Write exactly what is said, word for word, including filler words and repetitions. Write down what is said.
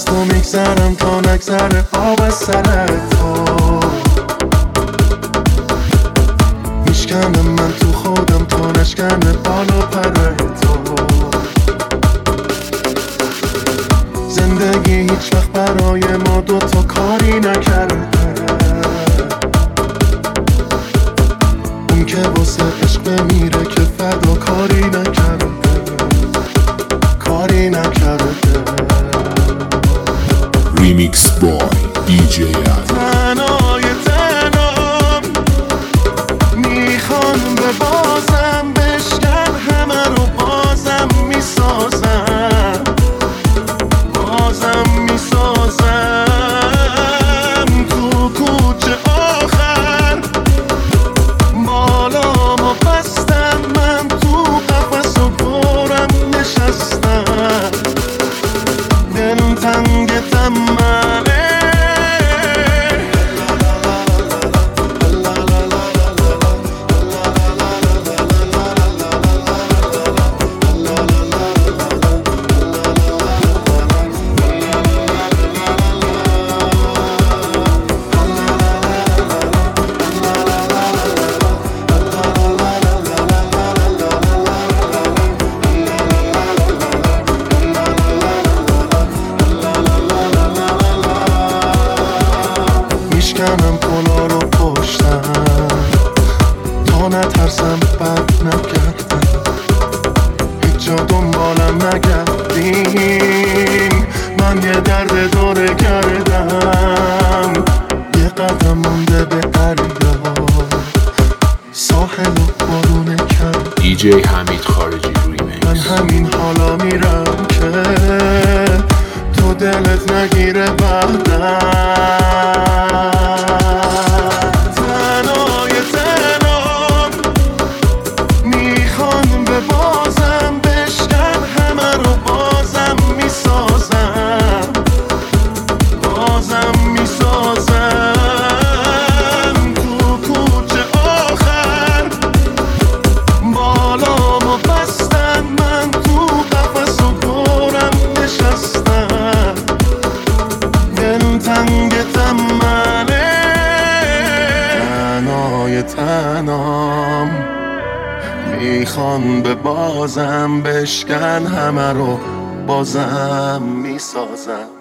تو میگذرم تا نگذره آب از سر تو. میشکنم من تو خودم تا نشکنه بالا پر تو. زندگی هیچ وقت برای ما دوتا کاری نکرده، اون که واسه عشق میره که فدا کاری نکرده، کاری نکرده. ریمیکس بای دی جی تنهای تنام میخوان به بازم بشکن همه رو بازم میسازم، بازم میسازم تو کوچه آخر. بالامو بستم من تو قفس و برم نشستم، دل تنگ تمنه. میشکنم پلا رو پشتم تا نترسم بد نگردم، هیچ جا دنبالم نگردین. من یه درد دوره کردم، یه قدم مونده به دریا، ساحل و بارونه کرد. دی جی حمید خارجی ریمیکس. من همین حالا میرم که تو دلت نگیره بعدم. تنام میخوان به بازم بشکن همه رو بازم میسازم.